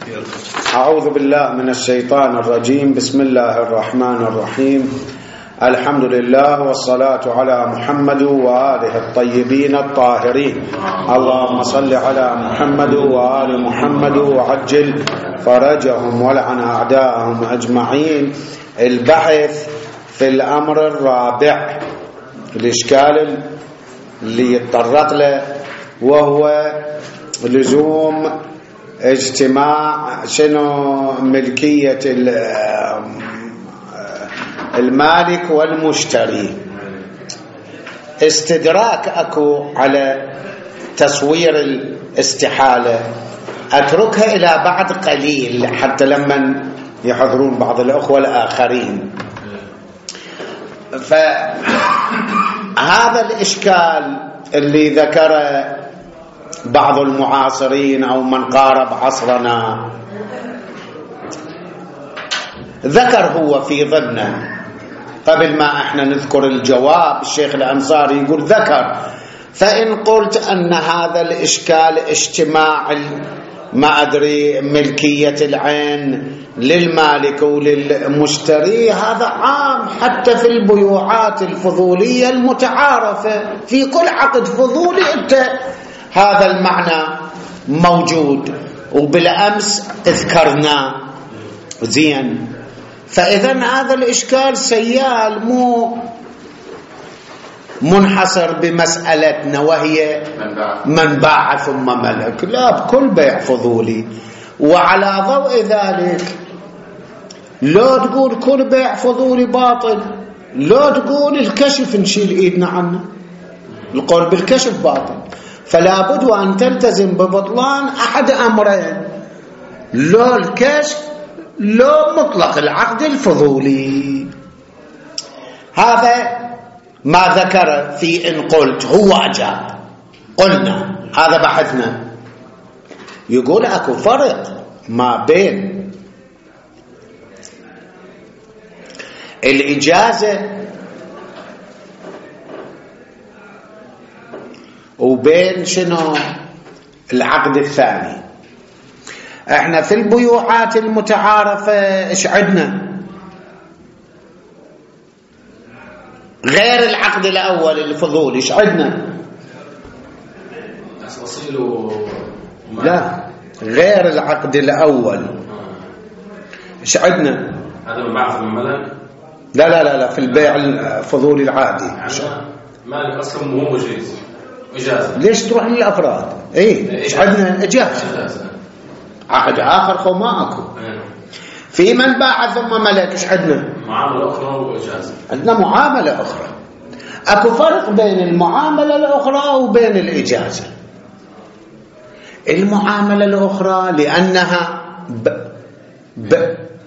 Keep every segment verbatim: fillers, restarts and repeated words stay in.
أعوذ بالله من الشيطان الرجيم. بسم الله الرحمن الرحيم. الحمد لله والصلاة على محمد وآله الطيبين الطاهرين. اللهم صل على محمد وآل محمد وعجل فرجهم ولعن أعداءهم أجمعين. البحث في الأمر الرابع، الإشكال اللي يتطرق له وهو لزوم اجتماع شنو ملكية المالك والمشتري. استدراك أكو على تصوير الاستحالة، أتركها إلى بعد قليل حتى لما يحضرون بعض الأخوة الآخرين. فهذا الإشكال اللي ذكره بعض المعاصرين أو من قارب عصرنا، ذكر هو في ضمنه قبل ما احنا نذكر الجواب. الشيخ الأنصاري يقول ذكر: فإن قلت أن هذا الإشكال اجتماع ما أدري ملكية العين للمالك وللمشتري، هذا عام حتى في البيوعات الفضولية المتعارفة. في كل عقد فضولي انت هذا المعنى موجود، وبالأمس اذكرنا زين. فإذا هذا الإشكال سيال، مو منحصر بمسألتنا وهي من باع ثم ملك، لا، بكل بيع فضولي. وعلى ضوء ذلك لو تقول كل بيع فضولي باطل، لو تقول الكشف نشيل ايدنا عنه، القول بالكشف باطل. فلا بد وأن تلتزم ببطلان أحد أمرين: لو الكشف لو مطلق العقد الفضولي. هذا ما ذكر في إن قلت. هو أجاب، قلنا هذا بحثنا. يقول أكو فرق ما بين الإجازة وبين شنو العقد الثاني. احنا في البيوعات المتعارفة ايش عندنا غير العقد الاول الفضولي؟ ايش عندنا؟ لا، غير العقد الاول ايش عندنا؟ هذا من بعض الملك. لا لا لا لا في البيع الفضولي العادي مالك اصلا مو مجيز، إجازة. ليش تروح للأفراد؟ إيه إيش عندنا؟ إجازة. عقد آخر خو ما أكو. في من باع ثم ملك إيش عندنا؟ معاملة أخرى وإجازة. عندنا معاملة أخرى. أكو فرق بين المعاملة الأخرى وبين الإجازة. المعاملة الأخرى لأنها ب... ب...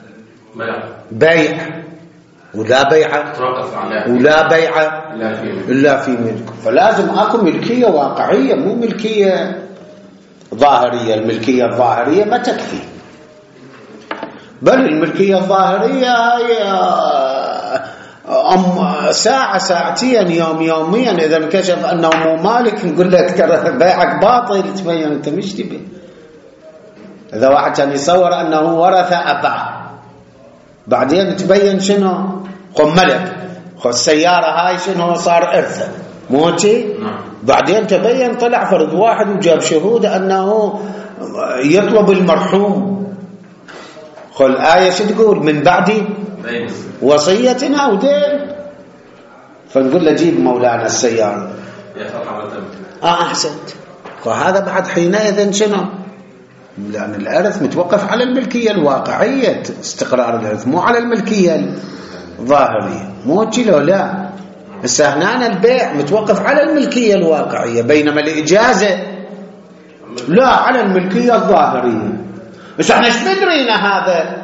بيع ولا بيعة ولا بيعة إلا في ملك، فلازم أكو ملكية واقعية، مو ملكية ظاهرية. الملكية الظاهرية ما تكفي، بل الملكية الظاهرية هي أم ساعة ساعتين يوم يوميا. إذا انكشف أنه مو مالك نقول لك ترى بيعك باطل، تبين أنت مش تبي. إذا واحد كان يصور أنه ورث أباه، بعدين تبين شنو قم ملك، خو السيارة هاي شنو صار إرثه، موتي. بعدين تبين طلع فرد واحد وجاب شهود أنه يطلب المرحوم. خو الآية شو تقول؟ من بعد وصية أو دين. فنقول له جيب مولانا السيارة. آه أحسنت. وهذا بعد حينئذ شنو؟ لأن الإرث متوقف على الملكية الواقعية، استقرار الإرث، مو على الملكية الظاهرية. مو كيلو لا، هسه هنا البيع متوقف على الملكية الواقعية، بينما الإجازة لا، على الملكية الظاهرية. بس احنا ايش مدرينا هذا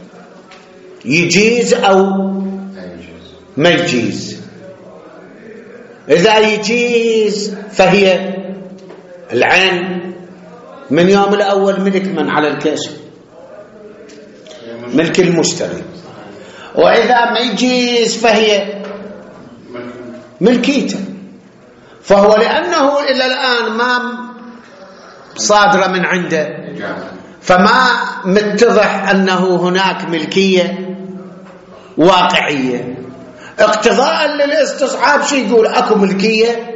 يجيز أو ما يجيز؟ إذا يجيز فهي العين من يوم الأول ملك من على الكشف، ملك المشتري. وإذا ما يجيز فهي ملكيته. فهو لأنه إلى الآن ما صادرة من عنده فما متضح أنه هناك ملكية واقعية. اقتضاء للاستصحاب شو يقول؟ أكو ملكية.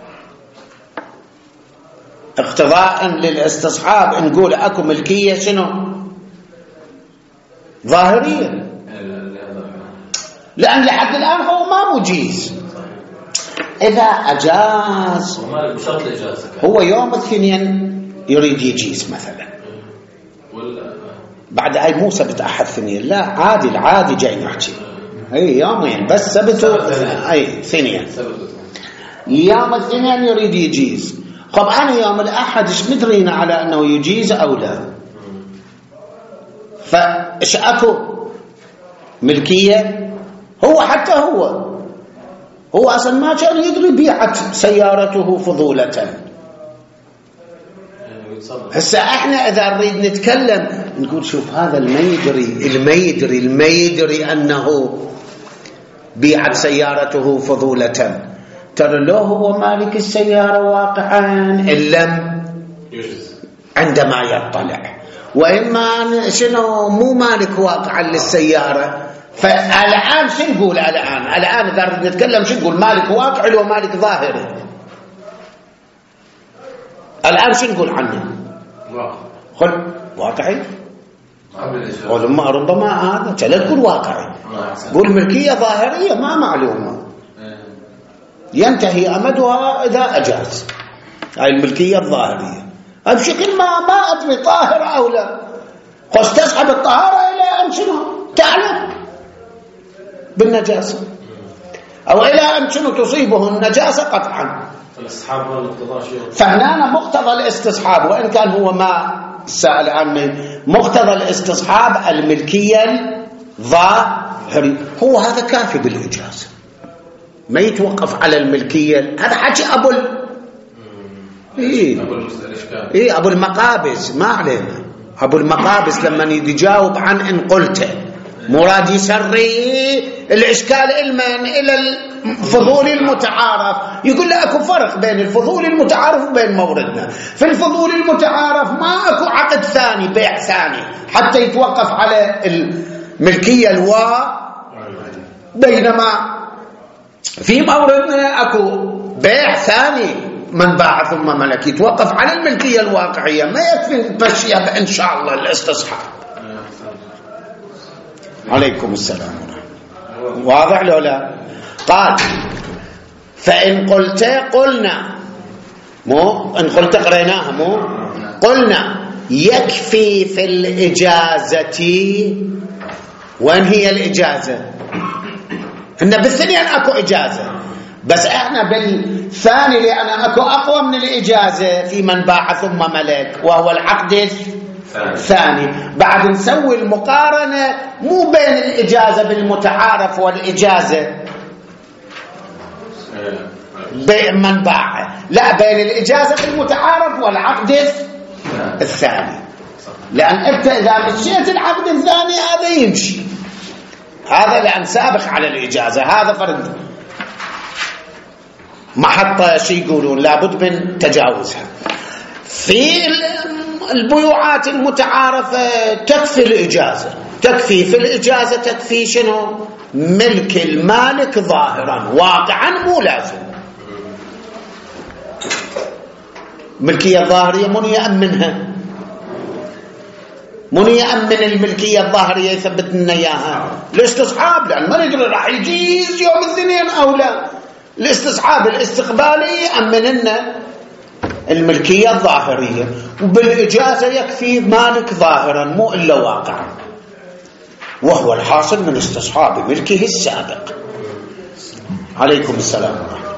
اقتضاء للاستصحاب نقول أكو ملكية شنو؟ ظاهرية، لأن لحد الآن هو ما مجيز. إذا أجاز هو يوم الاثنين يريد يجيز مثلا، بعد أي مو سبت أحد ثنين، لا عادي العادي جاي نحكي أي يومين بس سبتوا أي ثنين، يوم الاثنين يريد يجيز. طب أنا يوم الأحد إيش مدرينا على أنه يجيز أو لا؟ فإيش أكو ملكية؟ هو حتى هو هو أصلا ما كان يدري بيعت سيارته فضولة. هسه احنا إذا نريد نتكلم نقول شوف هذا الميدري الميدري الميدري أنه بيعت سيارته فضولة، ترى لو هو مالك السيارة واقعا إن لم عندما يطلع، وإما شنو مو مالك واقعا للسيارة. فالآن شو نقول؟ الآن الآن إذا نتكلم شو نقول؟ مالك واقعي لو مالك ظاهري؟ الآن شو نقول عنه؟ خل واقعي، ولما ربما هذا كلا تقول واقعي، قول ملكية ظاهرية ما معلومة ينتهي أمدها إذا أجاز. هاي الملكية الظاهرية بشكل ما ما أدري طاهرة أو لا، خش تسحب الطهارة إلى أن شنو تعلم بالنجاسة، أو إلى أن شنو تصيبه النجاسة قطعا. فهنا مقتضى الاستصحاب، وإن كان هو ما السائل عنه، مقتضى الاستصحاب الملكية الظاهرية، هو هذا كافي بالإجازة، ما يتوقف على الملكية. هذا حكي أبو ال... إيه؟ إيه أبو المقابس، ما علينا أبو المقابس لما يجاوب عن إن قلت مراد يسري الإشكال إلمن إلى الفضول المتعارف، يقول له أكو فرق بين الفضول المتعارف وبين موردنا. في الفضول المتعارف ما أكو عقد ثاني بيع ثاني حتى يتوقف على الملكية الوا، بينما في موردنا أكو بيع ثاني من باع ثم ملك يتوقف على الملكية الواقعية، ما يكفي تمشيها بإن شاء الله الاستصحاب. عليكم السلام. واضح لو لا؟ قال فإن قلت قلنا، مو إن قلت قريناها، مو قلنا يكفي في الإجازة. وين هي الإجازة؟ إن بالثانية أكو إجازة، بس إحنا بالثاني لأن أكو أقوى من الإجازة في من باع ثم ملك، وهو العقد الثاني. بعد نسوي المقارنة مو بين الإجازة بالمتعارف والإجازة بمن باع، لا بين الإجازة بالمتعارف والعقد الثاني. لأن أنت إذا مشيت العقد الثاني هذا يمشي، هذا لأن سابق على الإجازة، هذا فرد محطة شيء يقولون لابد من تجاوزها. في البيوعات المتعارفة تكفي الإجازة، تكفي في الإجازة تكفي شنو؟ ملك المالك ظاهرا، واقعا مو لازم. ملكية الظاهرية من يأمنها؟ من يأمن الملكية الظاهرية يثبت لنا إياها؟ الاستصحاب، لأن ما ندري راح يجيز يوم الاثنين أو لا. الاستصحاب الاستقبالي يأمن لنا الملكية الظاهرية، وبالإجازة يكفي مالك ظاهرا مو إلا واقعا، وهو الحاصل من استصحاب ملكه السابق. عليكم السلام ورحمة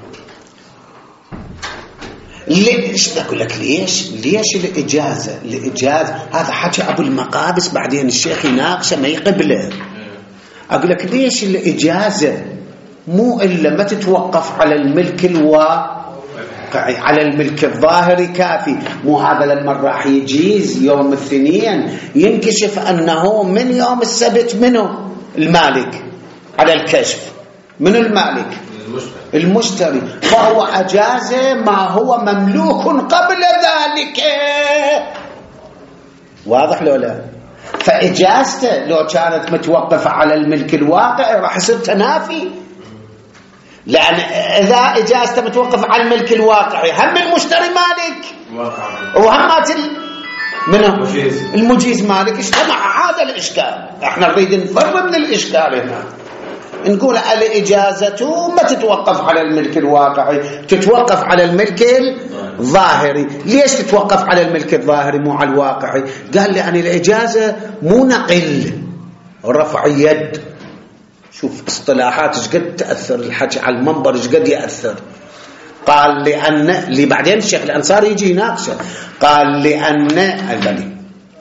الله. ليش أقول لك ليش ليش الإجازة الإجازة هذا حكي أبو المقابس، بعدين الشيخ يناقشه ما يقبله. أقول لك ليش الإجازة مو إلا ما تتوقف على الملك الواقعي، على الملك الظاهري كافي. مو هذا لما راح يجيز يوم الاثنين ينكشف أنه من يوم السبت منه المالك على الكشف، من المالك المشتري، فهو أجاز ما هو مملوك قبل ذلك. واضح لو لا؟ فإجازته لو كانت متوقفة على الملك الواقعي راح يصير تنافي، لأن إذا إجازته متوقفة على الملك الواقعي هم المشتري مالك وهمات من المجيز مالك، اجتمع هذا الإشكال. احنا نريد نفرق من الإشكال هنا، نقول الإجازة ما تتوقف على الملك الواقعي، تتوقف على الملك الظاهري. ليش تتوقف على الملك الظاهري مو على الواقعي؟ قال لأن الإجازة مو نقل رفع يد. شوف اصطلاحات ايش قد تأثر، الحكي على المنبر ايش قد يأثر. قال لأن اللي بعدين الشيخ الأنصاري يجي يناقشه، قال لأن البني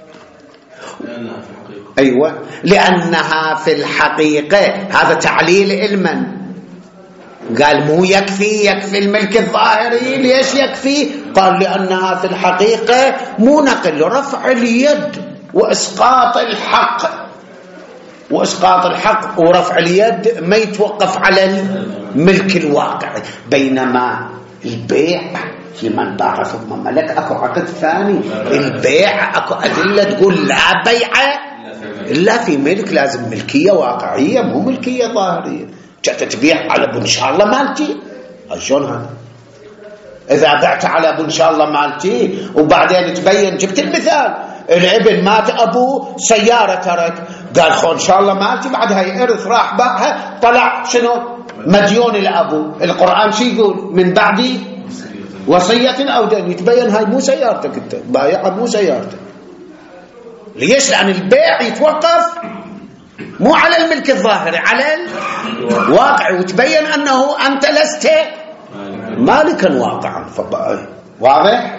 أيوة لأنها في الحقيقة، هذا تعليل علما. قال مو يكفي يكفي الملك الظاهري. ليش يكفي؟ قال لأنها في الحقيقة مو نقل رفع اليد وإسقاط الحق، وإسقاط الحق ورفع اليد ما يتوقف على الملك الواقعي، بينما البيع في من باع ثم ملك أكو عقد ثاني. البيع أكو أدلة تقول لا بيع إلا في ملك، لازم ملكية واقعية مو ملكية ظاهرية. جاءت تبيع على ابو إن شاء الله مالتي، شلون هذا؟ إذا بعت على ابو إن شاء الله مالتي وبعدين تبين، جبت المثال، الابن مات أبوه سيارة ترك، قال خو إن شاء الله مالتي، بعدها يرث راح باعها، طلع شنو؟ مديون الأبو. القرآن شي يقول؟ من بعد وصية أو دين. يتبين هاي مو سيارتك، انت بايعها مو سيارتك. ليش؟ لأن البيع يتوقف مو على الملك الظاهري، على الواقع، وتبين أنه أنت لست مالكا واقعا. واضح؟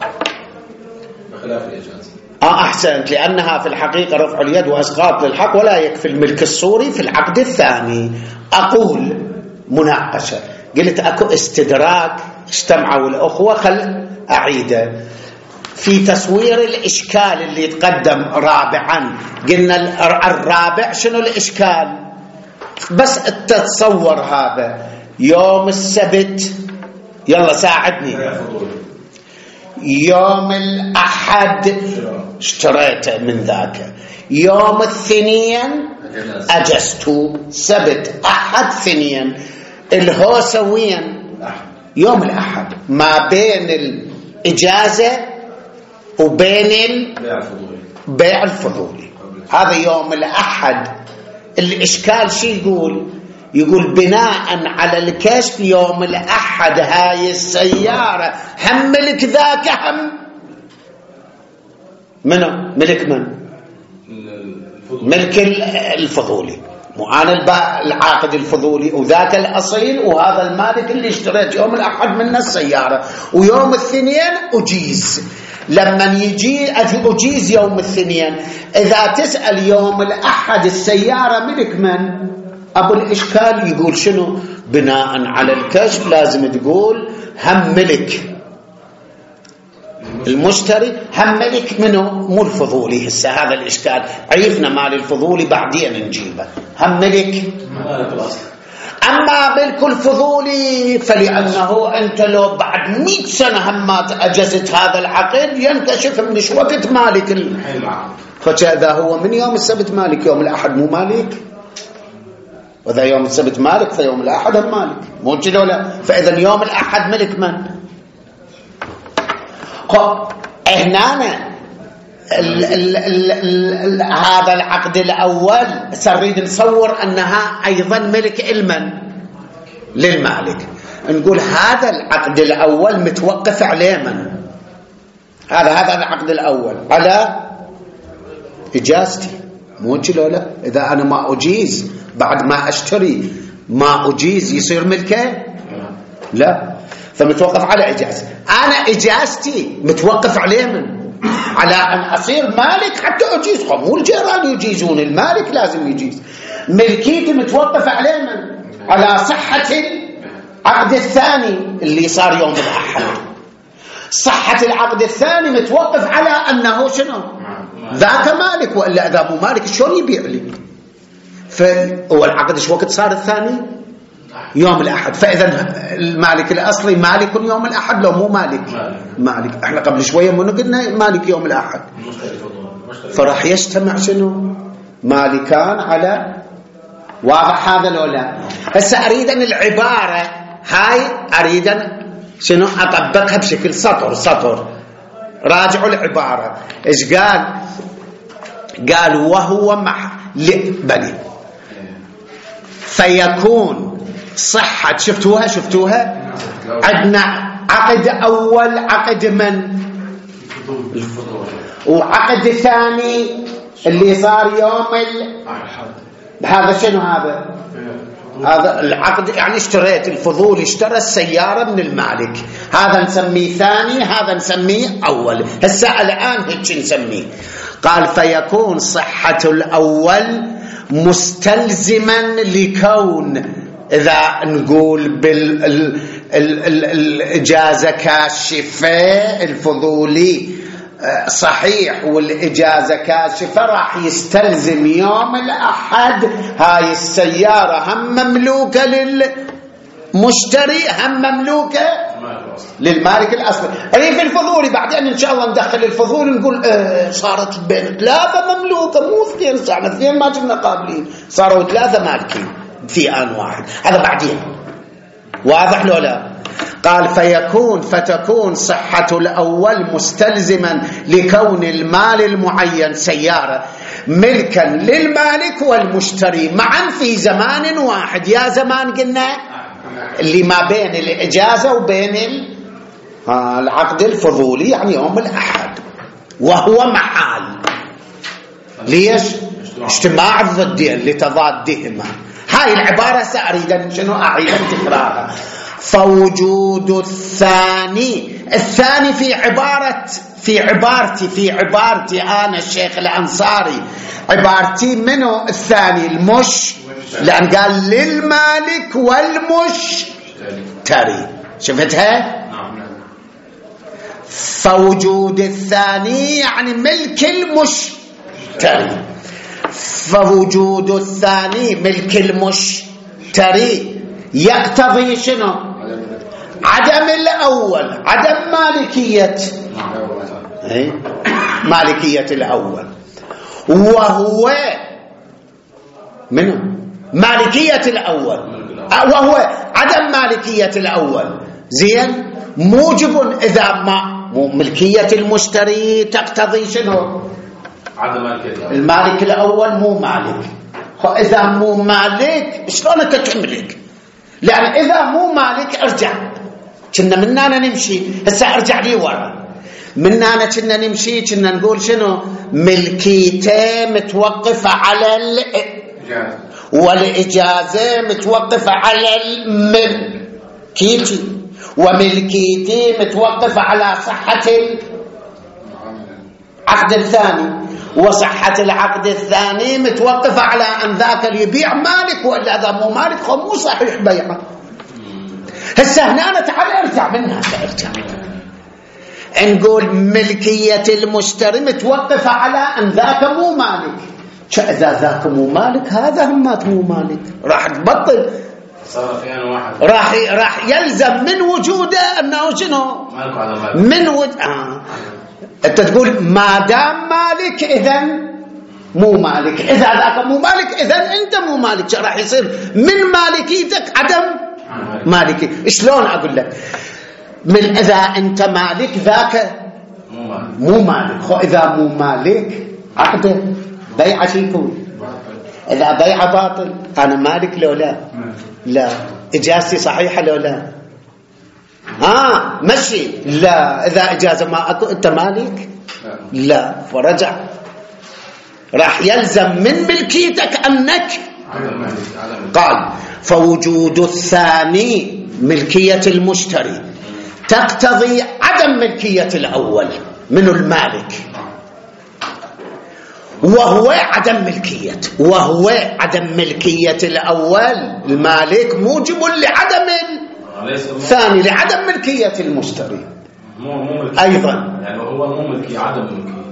بخلاف الإجازة. آه أحسنت، لأنها في الحقيقة رفع اليد وإسقاط للحق، ولا يكفي الملك الصوري في العقد الثاني. أقول مناقشة، قلت أكو استدراك اجتمعوا الأخوة، خل أعيده في تصوير الإشكال اللي يتقدم رابعا. قلنا الرابع شنو الإشكال؟ بس تتصور هذا يوم السبت، يلا ساعدني، يوم الأحد اشتريته من ذاك، يوم الاثنين أجزته، سبت أحد اثنين، الهوسوين يوم الأحد، ما بين الإجازة وبين البيع الفضولي. هذا يوم الأحد. الإشكال شي يقول؟ يقول بناء على الكشف يوم الأحد هاي السيارة هم ملك ذاك، هم منو؟ ملك من؟ ملك الفضولي، مو أنا العاقد الفضولي وذاك الأصيل، وهذا المالك اللي اشتريت يوم الأحد منه السيارة، ويوم الاثنين أجيز. لما يجي أجيز يوم الاثنين، إذا تسأل يوم الأحد السيارة ملك من؟ أبو الإشكال يقول شنو؟ بناء على الكشف لازم تقول هم ملك المشتري، هم ملك منه مو الفضولي. هسه هذا الإشكال، عرفنا مال الفضولي بعدين نجيبه، هم ملك. أما ملك الفضولي فلأنه أنت لو بعد مئة سنة هم ما أجزت هذا العقد ينكشف منش وقت مالك ال... فكذا هو من يوم السبت مالك، يوم الأحد مو مالك، وإذا يوم السبت مالك فيوم الأحد هم مالك، مو كذا ولا؟ فإذا يوم الأحد ملك من؟ هنا ال ال ال ال هذا العقد الأول سنريد نصور أنها أيضا ملك علما للمالك. نقول هذا العقد الأول متوقف عليه من؟ هذا هذا العقد الأول على إجازتي، مو كذا ولا؟ إذا أنا ما أجيز بعد ما أشتري ما أجيز يصير ملكه؟ لا، فمتوقف على إجازة. أنا إجازتي متوقف عليه من؟ على أن أصير مالك حتى أجيز، مو الجيران يجيزون، المالك لازم يجيز. ملكيتي متوقف عليه من؟ على صحة العقد الثاني اللي صار يوم الأحد. صحة العقد الثاني متوقف على أنه شنو؟ ذاك مالك، وإلا إذا مو مالك شلون يبيع لي؟ فهو العقد شو وقت صار الثاني؟ يوم الأحد. فإذا المالك الأصلي مالك يوم الأحد لو مو مالك؟ مالك. احنا قبل شوية منو قلنا مالك يوم الأحد؟ فراح يجتمع شنو مالكان على واضح هذا لو لا. هسه أريد أن العبارة هاي أريد أن شنو أطبقها بشكل سطر سطر. راجعوا العبارة إيش قال؟ قال وهو مع بني فيكون صحة. شفتوها شفتوها عندنا عقد أول عقد من وعقد ثاني اللي صار يوم ال... هذا شنو هذا؟ هذا العقد يعني اشتريت الفضول اشترى السيارة من المالك، هذا نسميه ثاني هذا نسميه أول. هسه الآن هيك نسميه. قال فيكون صحة الأول مستلزما لكون إذا نقول بالإجازة كاشفة الفضولي صحيح والإجازة كاشفة راح يستلزم يوم الأحد هاي السيارة هم مملوكة للمشتري هم مملوكة للمالك الأصلي. ريف الفضولي بعدين إن شاء الله ندخل الفضول نقول اه صارت بين ثلاثة مملوكة مو اثنين، صارنا اثنين ما كنا قابلين صاروا ثلاثة مالكين في آن واحد. هذا بعدين واضح لو لا؟ قال فيكون فتكون صحة الأول مستلزما لكون المال المعين سيارة ملكا للمالك والمشتري معا في زمان واحد. يا زمان قلنا اللي ما بين الإجازة وبين العقد الفضولي يعني يوم الأحد، وهو محال. ليش؟ اجتماع الضدين لتضادهما. هاي العبارة سأريد أن شنو أعيد تكرارها. فوجود الثاني الثاني في عبارة في عبارتي في عبارتي أنا الشيخ الأنصاري عبارتي منه الثاني المش، لأن قال للمالك والمشتري. شفتها؟ فوجود الثاني يعني ملك المشتري. فوجود الثاني ملك المشتري يقتضي شنو؟ عدم الأول، عدم مالكية ايه؟ مالكية الأول، وهو منه مالكية الأول، وهو عدم مالكية الأول. زين موجب إذا ما ملكية المشتري تقتضي شنو؟ عدم مالكية المالك الأول مو مالك. إذا مو مالك شلون تملك؟ لأن إذا مو مالك ارجع كنا مننا نمشي. هسه ارجع لي ورا مننا كنا نمشي كنا نقول شنو؟ ملكيته متوقفة على الإجازة والإجازة متوقفة على الملكيتي وملكيتي متوقفة على صحة العقد الثاني وصحة العقد الثاني متوقفة على أن ذاك اللي يبيع مالك وإلا إذا مو مالك خو مو صحيح بيعه. هسه هنا تعال ارجع منها ارجع نقول ملكية المشتري متوقفة على أن ذاك مو مالك. إذا ذاك مو مالك هذا هم مو مالك راح تبطل صار في أنا واحد راح راح يلزم من وجوده أنه شنو مالك على مالك من وجود آه. أنت تقول ما دام مالك إذن مو مالك، إذا ذاك مو مالك إذن أنت مو مالك. راح يصير من مالكيتك عدم مالكي. شلون أقول لك؟ من إذا أنت مالك ذاك مو مالك. خو إذا مو مالك عقده بيع شي يكون؟ إذا بيع باطل. أنا مالك لو لا؟ لا. إجازتي صحيحة لو لا؟ آه مشي. لا. إذا إجازة ما أكو أنت مالك؟ لا. فرجع راح يلزم من ملكيتك أنك قال فوجود الثاني ملكية المشتري تقتضي عدم ملكية الأول من المالك، وهو عدم ملكية وهو عدم ملكية الأول المالك موجب لعدم الثاني لعدم ملكية المشتري أيضا. يعني هو مو ملكي عدم ملكي.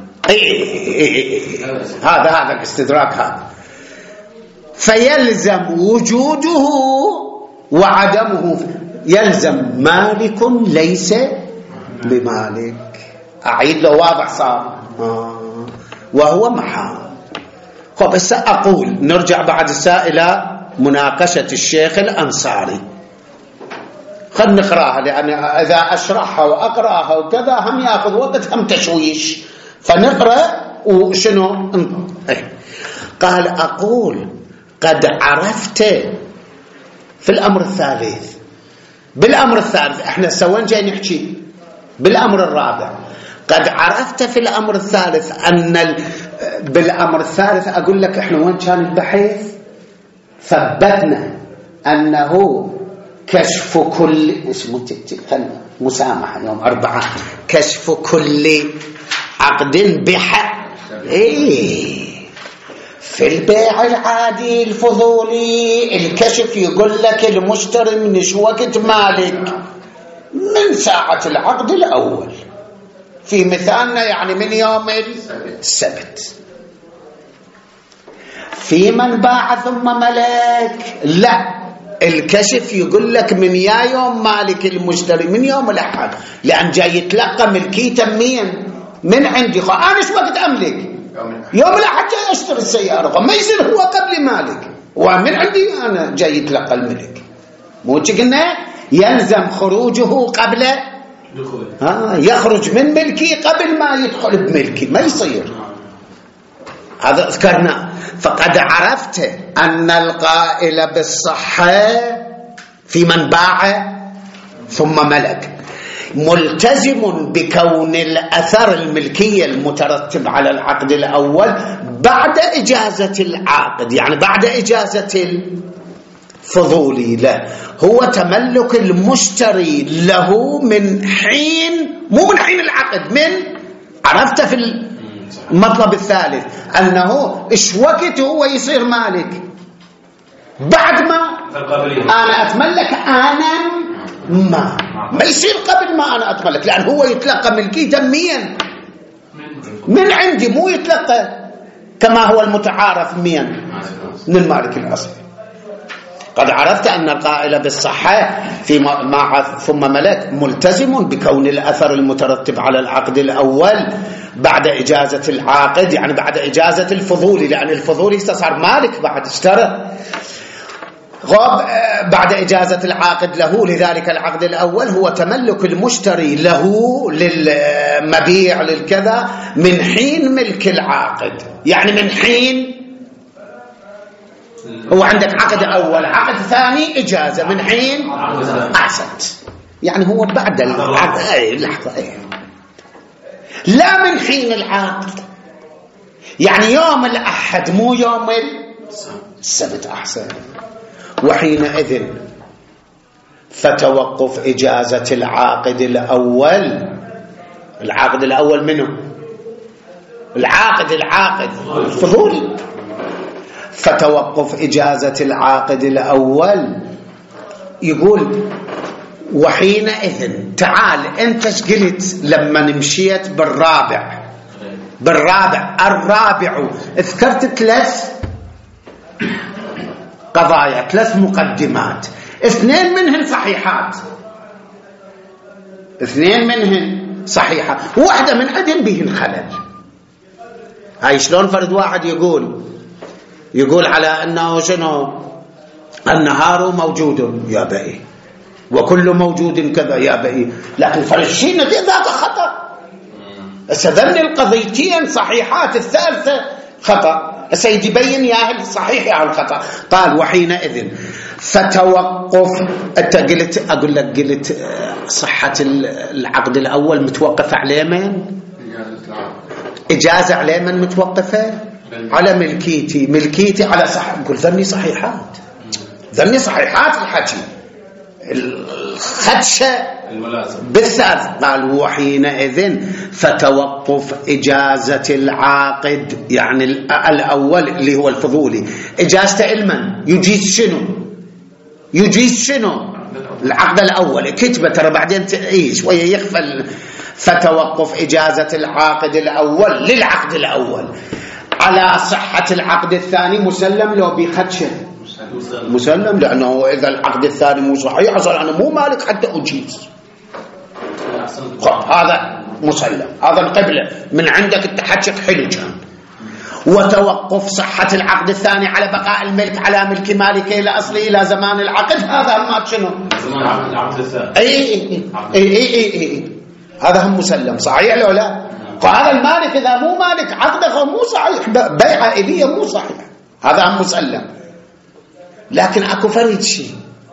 هذا هذا الاستدراك هذا. فيلزم وجوده وعدمه. يلزم مالك ليس بمالك. أعيد له واضح صار آه. وهو محال. خب هسه أقول نرجع بعد الساعة إلى مناقشة الشيخ الأنصاري. خل نقراها لأن إذا أشرحها وأقرأها وكذا هم يأخذ وقت هم تشويش، فنقرأ وشنو. قال أقول قد عرفت في الأمر الثالث. بالأمر الثالث احنا سوين جاي نحكي بالأمر الرابع. قد عرفت في الأمر الثالث أن ال... بالأمر الثالث أقول لك احنا وين كان البحث؟ ثبتنا أنه كشف كل اسمه مسامحة يوم أربعة، كشف كل عقد بحق إيه في البيع العادي الفضولي. الكشف يقول لك المشتري من شو وقت مالك؟ من ساعة العقد الأول، في مثالنا يعني من يوم السبت. في من باع ثم ملك لا، الكشف يقول لك من يا يوم مالك المشتري من يوم الأحد، لأن جاي يتلقى ملكيته مين؟ من عندي. خو أنا شو وقت أملك؟ يوم الأحد جاي أشتري السيارة، ما يصير هو قبل مالك ومن عندي أنا جاي يتلقى الملك. مو قلنا يلزم خروجه قبل ها يخرج من ملكي قبل ما يدخل بملكي، ما يصير. هذا ذكرنا. فقد عرفت أن القائل بالصحة في من باع ثم ملك ملتزم بكون الأثر الملكية المترتب على العقد الأول بعد إجازة العاقد، يعني بعد إجازة الفضولي له، هو تملك المشتري له من حين، مو من حين العقد، من عرفت في المطلب الثالث أنه إيش وقت هو يصير مالك؟ بعد ما أنا أتملك أنا ما ما يصير قبل ما أنا أتملك، لأن هو يتلقى ملكيته مين؟ من عندي، مو يتلقى كما هو المتعارف مين؟ من المالك الأصلي. قد عرفت أن القائل بالصحة في ما ثم ملك ملتزم بكون الأثر المترتب على العقد الأول بعد إجازة العاقد، يعني بعد إجازة الفضولي، لأن الفضولي صار مالك بعد اشترى. غاب بعد إجازة العاقد له لذلك العقد الأول هو تملك المشتري له للمبيع للكذا من حين ملك العاقد، يعني من حين هو عندك عقد أول عقد ثاني إجازة من حين أحسنت، يعني هو بعد العقد لحظة لا من حين العقد، يعني يوم الأحد مو يوم السبت أحسن. وحينئذ فتوقف إجازة العاقد الأول، العاقد الأول منه العاقد العاقد الفضولي، فتوقف إجازة العاقد الأول يقول وحينئذ تعال أنت قلت لما مشيت بالرابع بالرابع الرابع اذكرت ثلاث قضايا، ثلاث مقدمات، اثنين منهن صحيحات، اثنين منهن صحيحة، واحدة من عدن بهن خلل. هاي شلون فرد واحد يقول يقول على أنه شنو النهار موجود يا بئي وكل موجود كذا يا بئي، لكن فرشين ذاك خطأ. استدلني القضيتين صحيحات، الثالثة خطأ. السيد يبين يا أهل صحيح يا أهل خطأ. قال وحينئذ فتوقف. أنت قلت أقول لك قلت صحة العقد الأول متوقف على من؟ إجازة على من متوقفة؟ على ملكيتي، ملكيتي على صح. نقول ذني صحيحات، ذني صحيحات الحكي الخدشة بالثالث. قال وحينئذ فتوقف إجازة العاقد، يعني الأول اللي هو الفضولي، إجازة علما يجيز شنو؟ يجيز شنو؟ العقد الأول كتبة ترى بعدين إيه شوية يخفل. فتوقف إجازة العاقد الأول للعقد الأول على صحة العقد الثاني مسلم لو بخدشه مسلم، لأنه إذا العقد الثاني مو صحيح أصل أنا مو مالك حتى أجيز. هذا مسلم، هذا القبلة من عندك التحكك حلو كان وتوقف صحة العقد الثاني على بقاء الملك على ملك مالكه الأصلي إلى زمان العقد. هذا هم شنو؟ زمان العقد الثاني. أي أي أي أي أي هذا هم مسلم. صحيح لو لا؟ فهذا المالك إذا مو مالك عقده مو صحيح، بيعة إليه مو صحيح، هذا هم مسلم. لكن أكو فريد شيء،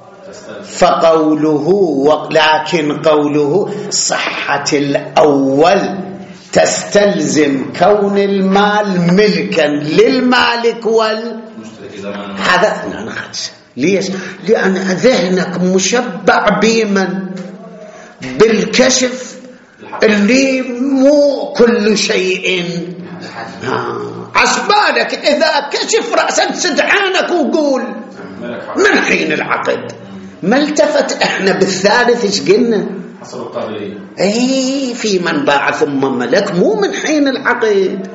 فقوله لكن قوله صحة الأول تستلزم كون المال ملكا للمالك والمشترك. هذا أنا خدش. ليش؟ لأن ذهنك مشبع بمن؟ بالكشف اللي مو كل شيء. عسبالك إذا كشف رأسا سدعانك وقول من حين العقد. ما التفت احنا بالثالث ايش قلنا؟ حصل القابلية. اي في من باع ثم ملك، مو من حين العقد.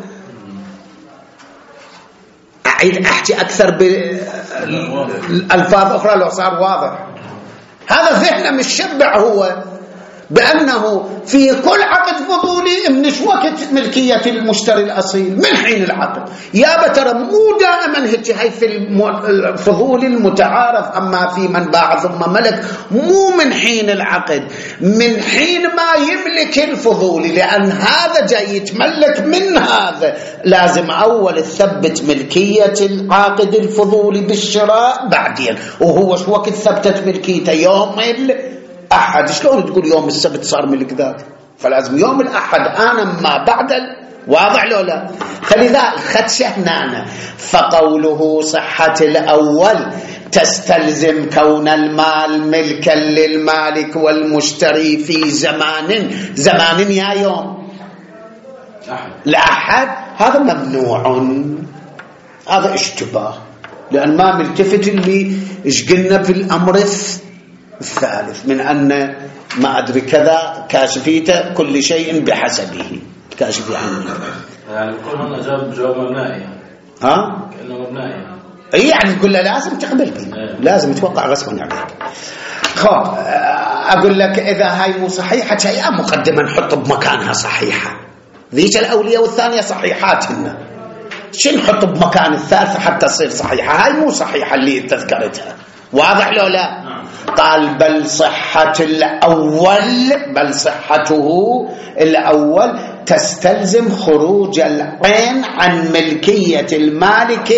اعيد احكي اكثر بالالفاظ اخرى لو صار واضح. هذا ذهنه مشبع هو بأنه في كل عقد فضولي منش وقت ملكية المشتري الأصيل من حين العقد. يا بترى مو دائما هيك، هاي في الفضولي المتعارف. أما في من باع ثم ملك مو من حين العقد، من حين ما يملك الفضولي، لأن هذا جاي يتملك من هذا. لازم أول تثبت ملكية العاقد الفضولي بالشراء بعدين. وهو شو وقت ثبتت ملكيته؟ يوم أحد. شلون تقول يوم السبت صار ملك ذاته؟ فلازم يوم الأحد أنا ما بعد ال... واضح لو لا؟ فلذا خدشه هنا. فقوله صحة الأول تستلزم كون المال ملكا للمالك والمشتري في زمان زمان يا يوم لأحد. هذا ممنوع، هذا اشتباه، لأن ما ملتفت اللي ايش قلنا في الأمر الثالث من أن ما أدري كذا كاشفيته كل شيء بحسبه كاشفي عنه. يعني كل هنا جاب جواب مبنائي. ها؟ كأنه مبنائي. أي يعني تقول له لازم تقبل به، لازم يتوقع غصبا عليك. خب أقول لك إذا هاي مو صحيحة شيئا مقدما نحط بمكانها صحيحة. ذيك الأولية والثانية صحيحاتنا، شو نحط بمكان الثالثة حتى تصير صحيحة؟ هاي مو صحيحة اللي تذكرتها. واضح لو لا؟ قال بل صحة الأول، بل صحته الأول تستلزم خروج العين عن ملكية المالك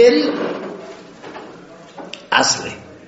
الأصلي.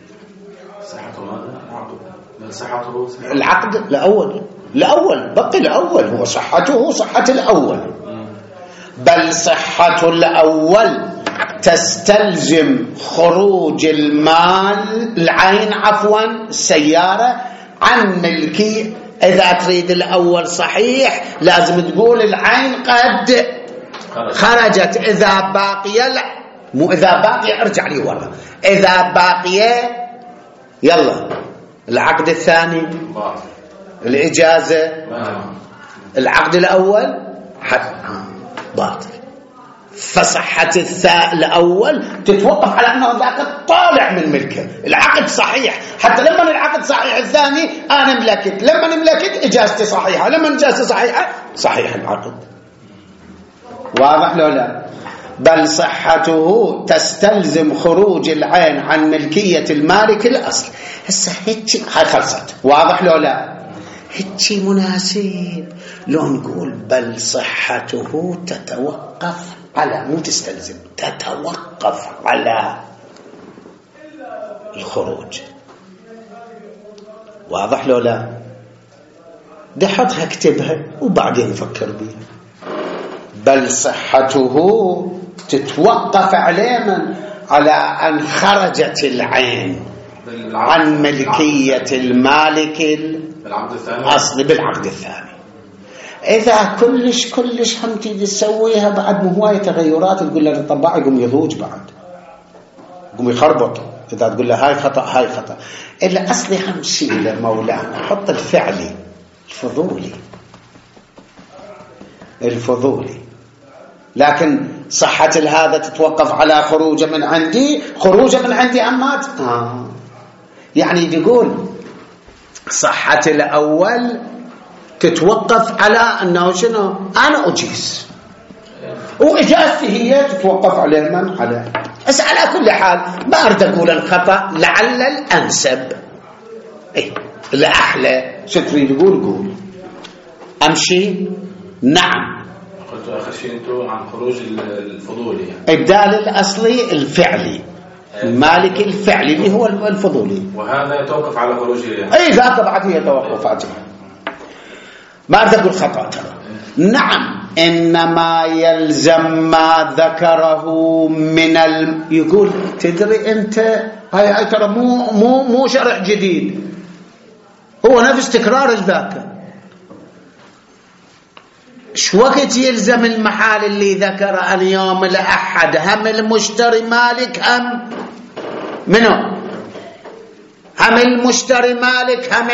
صحته العقد الأول، الأول بقي الأول هو صحته صحة الأول. بل صحة الأول تستلزم خروج المال العين عفوا السيارة عن ملكي. إذا تريد الأول صحيح لازم تقول العين قد خرجت. إذا باقية لا، مو إذا باقية ارجع لي ورا. إذا باقية يلا العقد الثاني الإجازة، العقد الأول حتى باطل. فصحة الثاء الأول تتوقف على أنه ذاك طالع من ملكه. العقد صحيح، حتى لما العقد صحيح الثاني أنا ملكت، لما ملكت إجازتي صحيحة، لما إجازتي صحيحة صحيح العقد. واضح لو لا؟ بل صحته تستلزم خروج العين عن ملكية المالك الأصل. هسه هيك هاي خلصت. واضح لو لا؟ هيك مناسب لو نقول بل صحته تتوقف على، مو تستلزم، تتوقف على الخروج. واضح لو لا؟ دحطها اكتبها وبعدين نفكر بيها. بل صحته تتوقف على من؟ على أن خرجت العين عن ملكية المالك الأصلي بالعقد الثاني. إذا كلش كلش هم تيجي تسويها بعد مو هواية تغيرات تقول له الطباع يقوم يضوج بعد، يقوم يخربط. إذا تقول له هاي خطأ هاي خطأ، إلا أصلي هم شيء لمولانا حط الفعلي الفضولي الفضولي. لكن صحة هذا تتوقف على خروج من عندي، خروج من عندي أمات آه. يعني يقول صحة الأول تتوقف على أنه شنو؟ أنا أجيز وإجازته هي تتوقف على من على. بس على كل حال ما أريد أقول الخطأ، لعل الأنسب إيه الأحلى. شو تريد تقول؟ قول. أمشي. نعم. قلت آخر شيء أنتم عن خروج الفضولي يعني. الدال الأصلي الفعلي، المالك الفعلي اللي هو الفضولي، وهذا يتوقف على خروجه يعني. أي ذاك بعد يتوقف عجل. ما أريد أقول خطأ ترى. نعم، إنما يلزم ما ذكره من ال... يقول تدري أنت هاي هاي ترى مو مو مو شرح جديد، هو نفس تكرار ذاك. شو وقت يلزم المحال اللي ذكر أن يوم الأحد هم المشتري مالك هم منو؟ هم المشتري مالك هم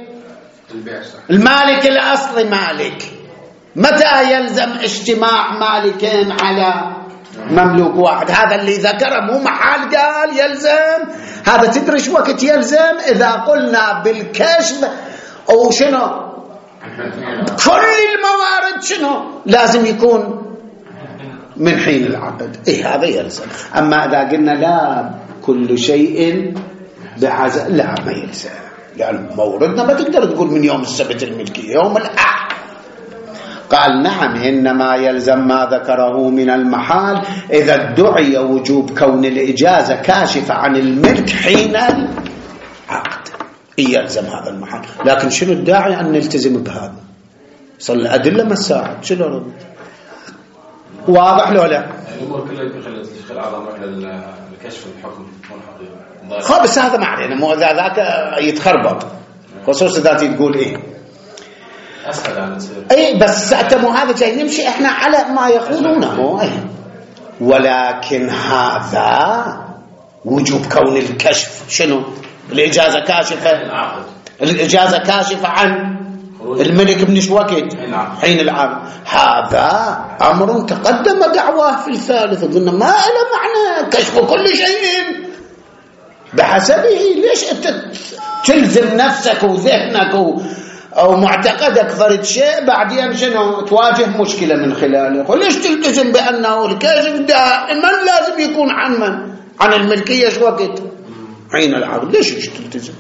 المالك الأصلي مالك. متى يلزم اجتماع مالكين على مملوك واحد؟ هذا اللي ذكره مو محال قال يلزم. هذا تدري شو وقت يلزم؟ إذا قلنا بالكشف أو شنو كل الموارد شنو لازم يكون من حين العقد. إيه هذا يلزم. أما إذا قلنا لا كل شيء بعزاء لا ما يلزم، لأن موردنا ما تقدر تقول من يوم السبت الملكية يوم الأحد. قال نعم، إنما يلزم ما ذكره من المحال إذا ادعي وجوب كون الإجازة كاشفة عن الملك حين العقد يلزم هذا المحال. لكن شنو الداعي أن نلتزم بهذا؟ صل الأدلة ما الساعد شنو رد؟ واضح لو لا؟ الأمور كلها بخلت الشيخ الأعظم إلى الكشف الحكم والحقيقة. خلاص هذا ما علينا، مو إذا ذاك يتخربط خصوصا ذاتي تقول إيه أسهل على تصير. أي بس مو هذا جاي نمشي إحنا على ما يقولونه. أي ولكن هذا وجوب كون الكشف شنو؟ الإجازة كاشفة، الإجازة كاشفة عن الملك من شو وقت؟ حين العقد. هذا أمر تقدم دعواه في الثالث، قلنا ما له معنى كشف كل شيء بحسبه. ليش أنت تلزم نفسك وذهنك و أو معتقدك فرد شيء بعدين شنو تواجه مشكلة من خلاله؟ ليش تلتزم بأنه الكشف دائما لازم يكون عن من؟ عن الملكية شو وقت؟ حين العقد. ليش ليش تلتزم؟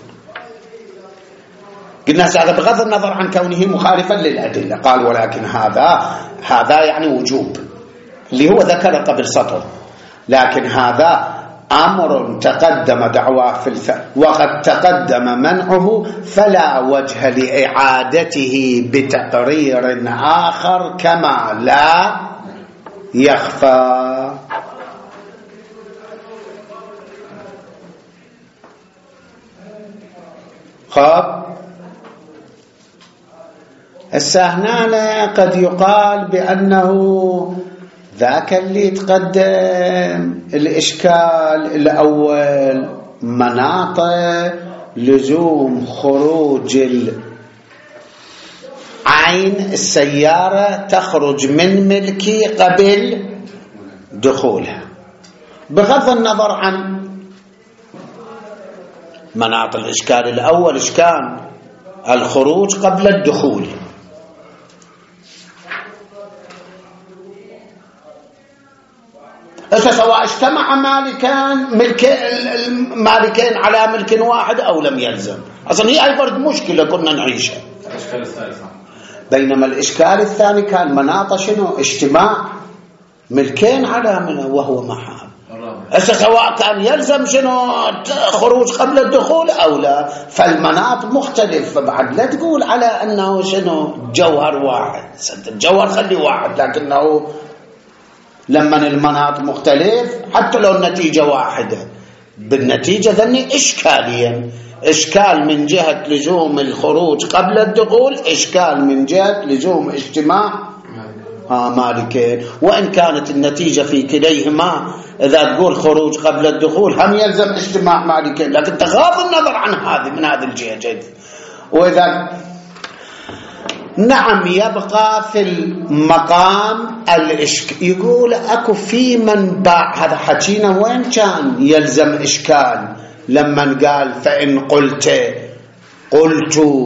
قلنا هذا بغض النظر عن كونه مخالفا للأدلة. قال ولكن هذا هذا يعني وجوب اللي هو ذكر قبل سطر، لكن هذا أمر تقدم دعواه في الثالث وقد تقدم منعه، فلا وجه لإعادته بتقرير آخر كما لا يخفى. خب السهنانة قد يقال بأنه ذاك اللي تقدم الإشكال الأول مناط لزوم خروج العين السيارة تخرج من ملكي قبل دخولها، بغض النظر عن مناط الإشكال الأول إشكال الخروج قبل الدخول. سواء اجتمع مالكان ملك المالكين على ملك واحد أو لم يلزم، أصلا هي أي فرد مشكلة كنا نعيشها. الإشكال الثالث بينما الإشكال الثاني كان مناط شنو اجتماع ملكين على من وهو محال. هسه سواء كان يلزم شنو خروج قبل الدخول أو لا، فالمناط مختلف. فبعد لا تقول على أنه شنو جوهر واحد، الجوهر خلي واحد، لكنه لما المناط مختلف حتى لو النتيجة واحدة بالنتيجة ذني إشكاليا، إشكال من جهة لزوم الخروج قبل الدخول، إشكال من جهة لزوم اجتماع آه مالكين. وإن كانت النتيجة في كليهما إذا تقول خروج قبل الدخول هم يلزم اجتماع مالكين، لكن تغاض النظر عن هذه من هذه الجهة جيد. وإذا نعم يبقى في المقام الإشك، يقول أكو في من باع. هذا حكينا وين كان يلزم إشكال لما قال فإن قلت قلت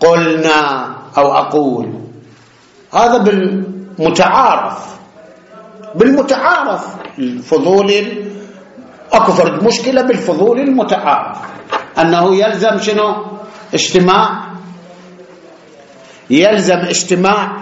قلنا أو أقول، هذا بالمتعارف بالمتعارف. الفضول اكو فرد مشكلة بالفضول المتعارف انه يلزم شنو؟ اجتماع، يلزم اجتماع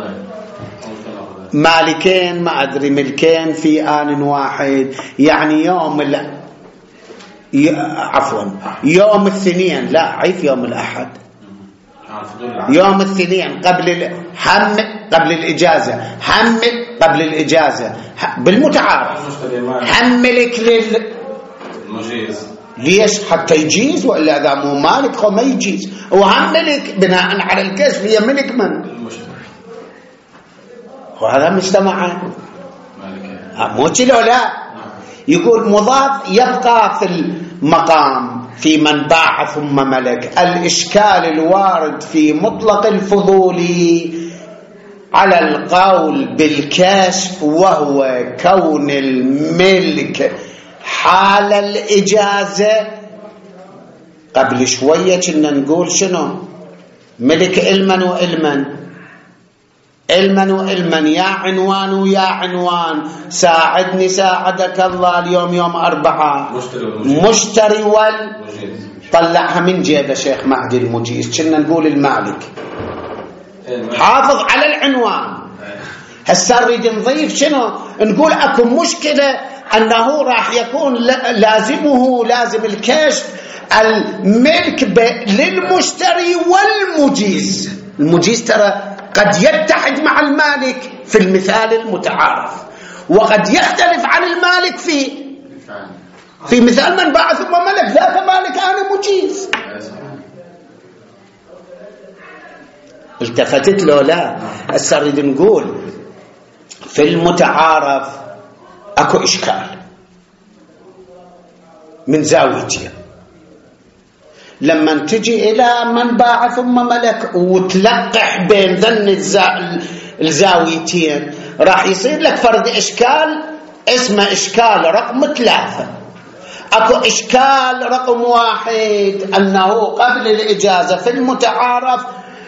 مالكين ما ادري ملكين في آن واحد. يعني يوم ال... ي... عفوا يوم الاثنين، لا عيف يوم الاحد، يوم الاثنين قبل ال... هم قبل الاجازه، هم قبل الاجازه بالمتعارف، حملك لل المجيز. ليش؟ حتى يجيز، والا اذا مو مالك هو ما يجيز. وهملك بناء على الكشف هي ملك من؟ المشتري. وهذا مجتمع مو كذا لا. يقول مضاف يبقى في المقام في من باع ثم ملك. الإشكال الوارد في مطلق الفضول على القول بالكشف وهو كون الملك حال الإجازة. قبل شوية كنا نقول شنو؟ ملك علما وعلما، علما وعلما، يا عنوان ويا عنوان، ساعدني ساعدك الله، اليوم يوم أربعة، مشتري وال طلعها من جيبه شيخ مهدي المجيز. كنا نقول المالك حافظ على العنوان. هسه نريد نضيف شنو؟ نقول اكو مشكلة انه راح يكون لازمه لازم الكشف الملك للمشتري والمجيز. المجيز ترى قد يتحد مع المالك في المثال المتعارف، وقد يختلف عن المالك في في مثال من باع ثم ملك. ذاك مالك انا مجيز. التفتت له لا. هسه نريد نقول في المتعارف اكو اشكال من زاويتين. لما تجي الى من باع ثم ملك وتلقح بين ذن الزا... الزاويتين راح يصير لك فرد اشكال اسمه اشكال رقم ثلاثة. اكو اشكال رقم واحد انه قبل الاجازة في المتعارف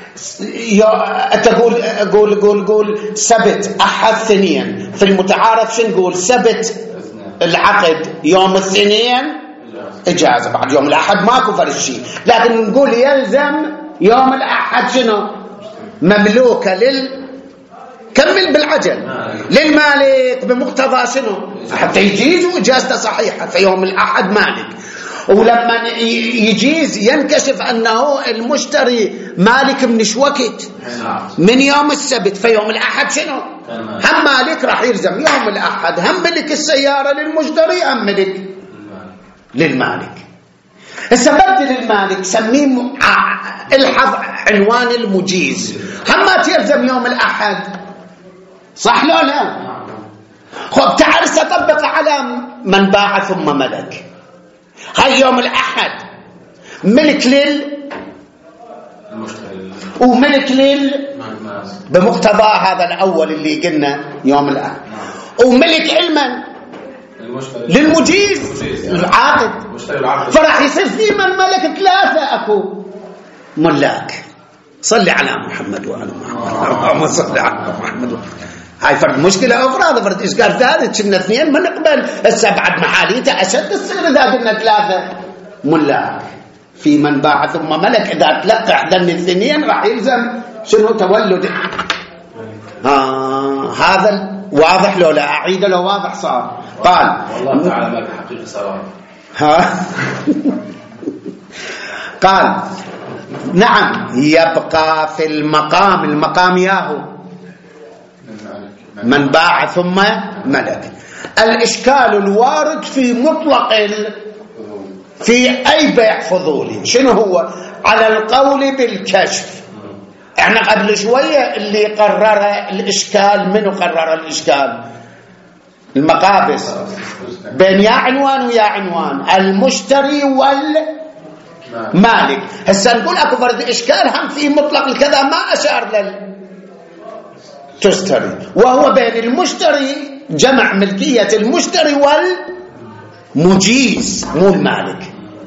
تقول قول قول قول سبت احد اثنين. في المتعارف شو نقول؟ سبت العقد، يوم الاثنين اجازه، بعد يوم الاحد ماكو فرق شيء. لكن نقول يلزم يوم الاحد شنو؟ مملوكه لل كمل بالعجل للمالك بمقتضى شنو؟ حتى يجيز واجازته صحيحه في يوم الاحد مالك. ولما يجيز ينكشف انه المشتري مالك من شو وقت؟ من يوم السبت. في يوم الاحد شنو؟ هم مالك راح يلزم يوم الاحد هم ملك السياره للمشتري هم ملك للمالك. هسه بدل المالك سميه الحظ عنوان المجيز، هم ما تلزم يوم الاحد، صح لو لا؟ خب تعال تطبق على من باع ثم ملك. هاي يوم الأحد ملك لل وملك لل بمقتضى هذا الأول اللي قلنا يوم الأحد، وملك علما للمجيز العاقد. فراح يصير في من ملك ثلاثة أكو ملاك. صلي على محمد وعلى محمد. اللهم صل على محمد. هاي فرد مشكلة أخرى. هذا فرد إشكال ثالث. كنا اثنين ما نقبل. هسه بعد محاليته أشد تصير إذا قلنا ثلاثة ملاك. في من باع ثم ملك إذا تلقح ذن الاثنين راح يلزم شنو؟ تولد. آه هذا واضح لو لا أعيد لو واضح صار. قال والله تعالى مالك حقيقة صار. ها قال نعم يبقى في المقام. المقام ياهو من باع ثم ملك. الإشكال الوارد في مطلق ال... في أي بيع فضولي شنو هو؟ على القول بالكشف. احنا قبل شوية اللي قرر الإشكال، منو قرر الإشكال؟ المقابس بين يا عنوان ويا عنوان، المشتري والمالك. هسه نقول اكو فرد إشكال هم في مطلق الكذا ما أشار لل تشتري، وهو بين المشتري جمع ملكية المشتري والمجيز مو المالك.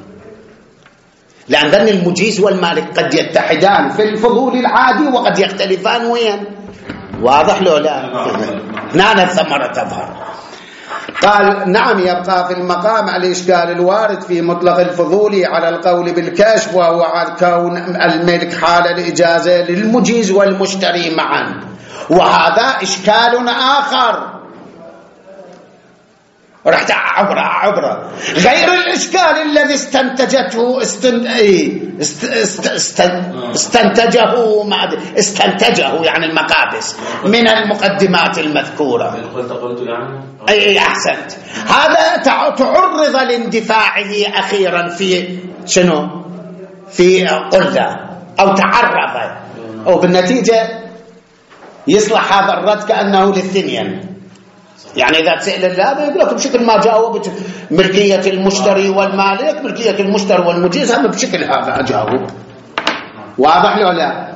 لأن ذن المجيز والمالك قد يتحدان في الفضول العادي وقد يختلفان وين واضح له لا؟ هنا الثمرة تظهر. قال نعم يبقى في المقام الإشكال الوارد في مطلق الفضول على القول بالكشف، وهو كون الملك حال الإجازة للمجيز والمشتري معا، وهذا إشكال آخر. رحت عبرة عبرة غير الإشكال الذي استنتجته استن... است... است... است... استنتجه استنتجه يعني المقابس من المقدمات المذكورة. قلت قلت يعني أي أحسنت. هذا تعرض لاندفاعه أخيرا في شنو؟ في قلة أو تعرض، أو بالنتيجة يصلح هذا الرد كأنه للثنين. يعني إذا تسأل الله يقول لك بشكل ما جاوب ملكية المشتري والمالك، ملكية المشتري والمجيز، هم بشكل هذا أجاوب. واضح له لا؟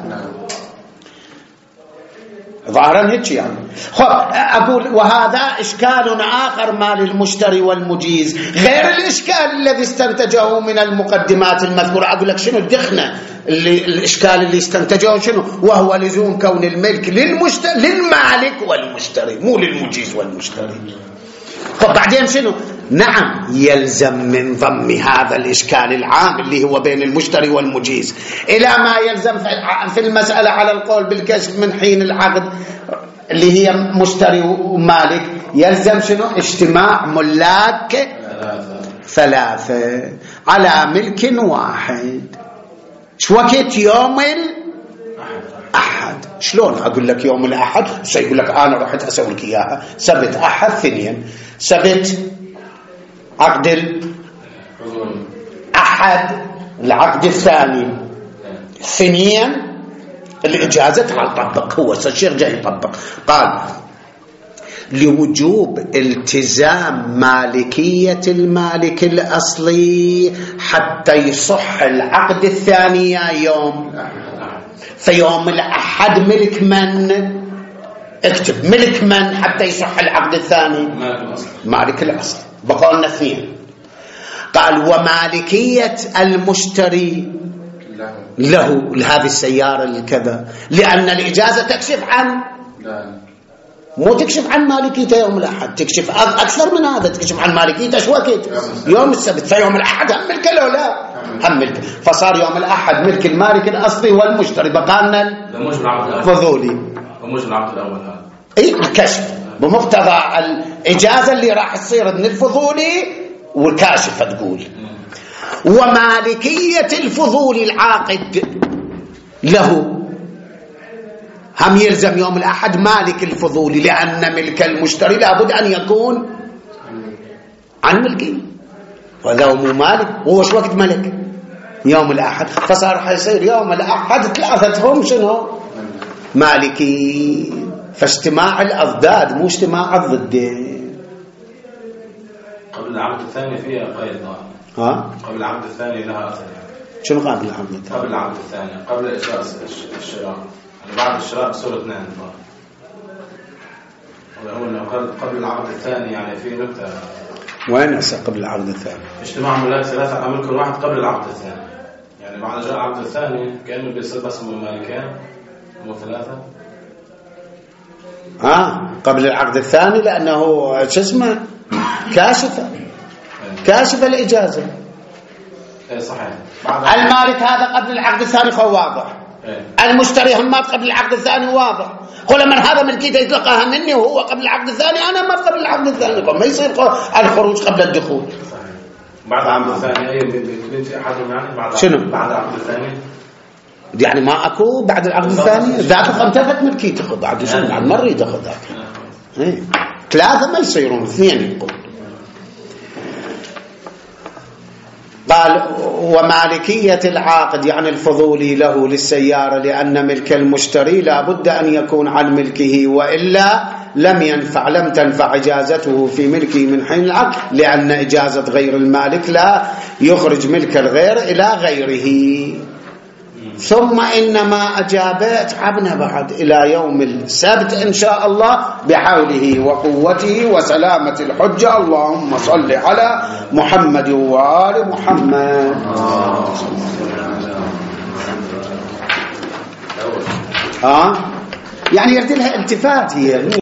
ظاهرا هيك يعني. خب أقول وهذا إشكال آخر ما للمشتري والمجيز غير الإشكال الذي استنتجه من المقدمات المذكورة. أقول لك شنو الدخنة اللي الإشكال اللي استنتجه شنو؟ وهو لزوم كون الملك للمشتري للمالك والمشتري، مو للمجيز والمشتري. طب بعدين شنو؟ نعم يلزم من ضم هذا الإشكال العام اللي هو بين المشتري والمجيز إلى ما يلزم في المسألة على القول بالكشف من حين العقد اللي هي مشتري ومالك، يلزم شنو؟ اجتماع ملاك ثلاثة على ملك واحد. شو وقت؟ يوم الأحد. شلون أقول لك يوم الأحد؟ سيقول لك أنا رحت أسوي لك إياها سبت أحد ثنين، سبت عقد الأحد العقد الثاني ثنين الإجازة تعال طبق. هو الشيخ جاي يطبق. قال لوجوب التزام مالكية المالك الأصلي حتى يصح العقد الثاني يوم. فيوم الأحد ملك من؟ اكتب ملك من حتى يصح العقد الثاني؟ مالك الأصل. بقى لنا اثنين. قال ومالكية المشتري له لهذه السيارة الكذا، لأن الإجازة تكشف عن مو تكشف عن مالكيته يوم الأحد، تكشف أكثر من هذا، تكشف عن مالكيته شو وقت؟ يوم السبت. فيوم الأحد هم ملك له لا هم ملك. فصار يوم الأحد ملك المالك الأصلي والمشتري. بقى لنا الفضولي ومش العقد الأول هذا اي الكشف بمقتضى الإجازة اللي راح تصير من الفضولي والكاشفة تقول. ومالكية الفضول العاقد له هم يلزم يوم الأحد مالك الفضول، لأن ملك المشتري لابد أن يكون عن ملكي، وهذا هو مو مالك. هو شو وقت ملك؟ يوم الأحد. فصار حيصير يوم الأحد ثلاثتهم شنو؟ مالكي. فاجتماع الأضداد مو اجتماع الضدين. قبل العقد الثاني فيها قيد. ها؟ قبل العقد الثاني لها أثر يعني. شنو قبل العقد الثاني؟ قبل العقد الثاني قبل إجراء الشراء، يعني بعد الشراء بصورة اثنين. قبل العقد الثاني يعني في نكتة. وين هسه قبل العقد الثاني؟ اجتماع ملاك ثلاثة على ملك واحد قبل العقد الثاني، يعني بعد جاء العقد الثاني كأنه بيصير بس من مالكين مو ثلاثة. آه قبل العقد الثاني لأنه شو اسمه كاشفة كاشفة الإجازة. ايه صحيح. المالك هذا قبل العقد الثاني هو واضح. ايه. المشتري همات قبل العقد الثاني واضح. قل من هذا ملكيته يتلقاها مني وهو قبل العقد الثاني، أنا ما قبل العقد الثاني. ما يصير الخروج قبل الدخول. صحيح. بعد العقد الثاني أي بنتي أحدهم يعني بعد شنو؟ بعد العقد الثاني يعني ما أكو بعد العقد الثاني ذاك انتهت ملكيته بعد شنو بعد مرة تاخذ ذاك. إيه ثلاثة ما يصيرون اثنين. يقول قال ومالكية العاقد يعني الفضولي له للسيارة، لأن ملك المشتري لا بد أن يكون عن ملكه، وإلا لم ينفع لم تنفع إجازته في ملكه من حين العقد، لأن إجازة غير المالك لا يخرج ملك الغير إلى غيره. ثم إنما أجابت عبنا بعد إلى يوم السبت إن شاء الله بحوله وقوته وسلامة الحجة. اللهم صل على محمد وآل محمد. ها يعني يرد لها التفات هي